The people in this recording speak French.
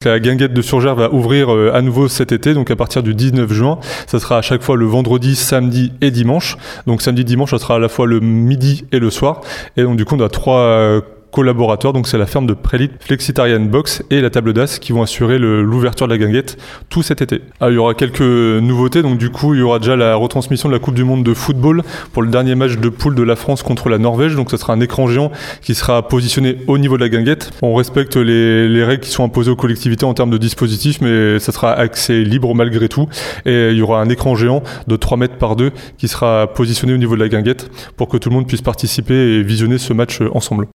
la guinguette de Surgères va ouvrir à nouveau cet été, donc à partir du 19 juin. Ça sera à chaque fois le vendredi, samedi et dimanche. Donc samedi, dimanche, ça sera à la fois le midi et le soir. Et donc du coup, on a 3 collaborateurs, donc c'est la ferme de Prélite, Flexitarian Box et la Table d'As qui vont assurer l'ouverture de la guinguette tout cet été. Il y aura quelques nouveautés, donc du coup il y aura déjà la retransmission de la Coupe du Monde de football pour le dernier match de poule de la France contre la Norvège, donc ce sera un écran géant qui sera positionné au niveau de la guinguette. On respecte les règles qui sont imposées aux collectivités en termes de dispositifs, mais ça sera accès libre malgré tout, et il y aura un écran géant de 3 mètres par 2 qui sera positionné au niveau de la guinguette pour que tout le monde puisse participer et visionner ce match ensemble.